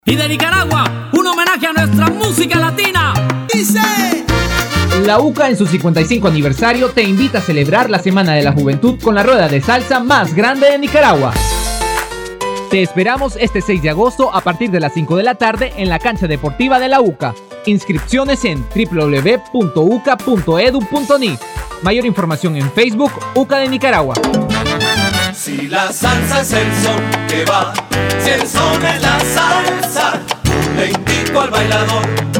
Y de Nicaragua, un homenaje a nuestra música latina. Dice: La UCA en su 55 aniversario te invita a celebrar la Semana de la Juventud con la rueda de salsa más grande de Nicaragua. Te esperamos este 6 de agosto a partir de las 5 de la tarde en la cancha deportiva de la UCA. Inscripciones en www.uca.edu.ni. Mayor información en Facebook, UCA de Nicaragua. Si la salsa es el son que va, si el son es la salsa, le invito al bailador